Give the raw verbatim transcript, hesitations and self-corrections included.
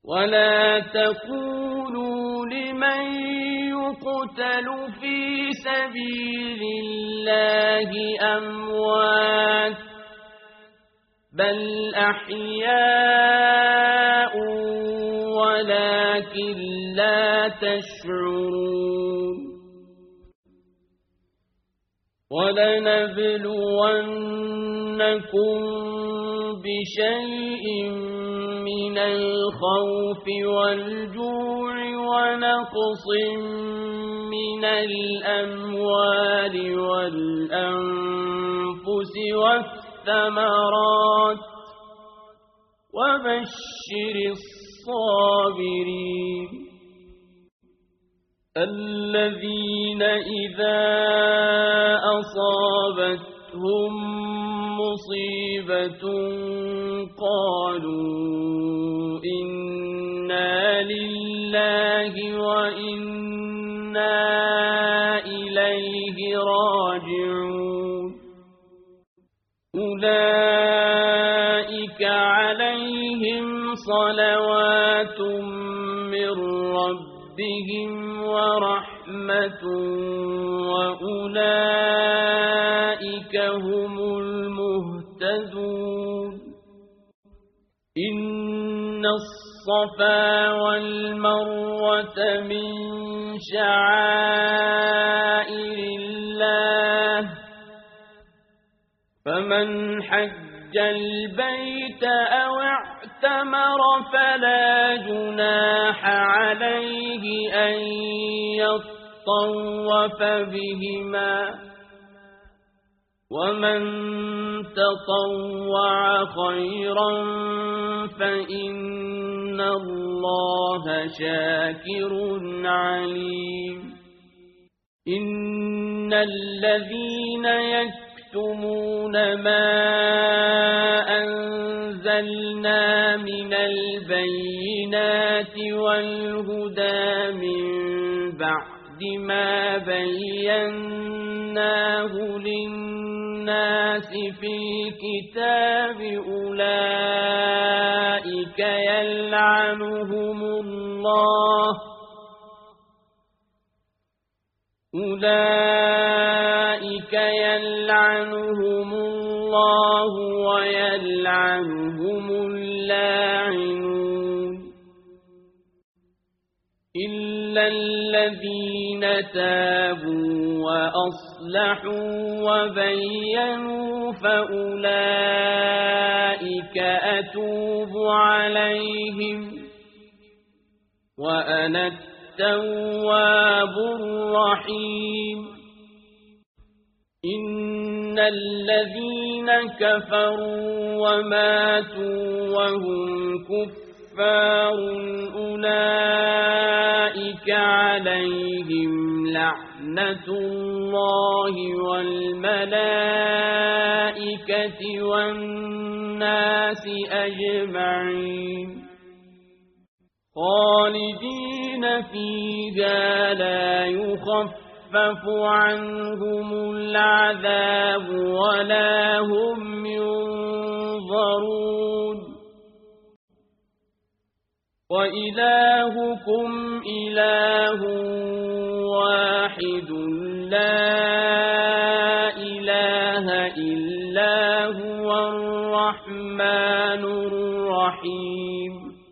ولا تقولوا لمن يقتل في سبيل الله أموات بل أحياء ولكن لا تشعرون ولنبلونكم بشيء من الخوف والجوع ونقص من الأموال والأنفس والثمرات وبشر الصابرين الذين إذا أصابتهم مصيبة قالوا إنا لله وإنا إليه راجعون أولئك عليهم صلوات من ربهم ورحمة وأولئك هم المهتدون إن الصفا والمروة من شعائر الله فمن حج البيت أو اعتمر فلا جناح عليه أن يطوف بهما ومن تطوع خيرا فإن الله شاكر عليم إن الذين يكتمون ما أنزلنا من البينات والهدى من بعد ما بيناه للناس في الكتاب أولئك يلعنهم الله أولئك يلعنهم الله ويلعنهم اللاعنون إلا الذين تابوا وأصلحوا وبينوا فأولئك أتوب عليهم وأنا التواب الرحيم إن الذين كفروا وماتوا وهم كفار أولئك عليهم لعنة الله والملائكة والناس أجمعين خالدين فيها لا يخفف عنهم العذاب ولا هم ينظرون وإلهكم إله واحد لا إله إلا هو الرحمن الرحيم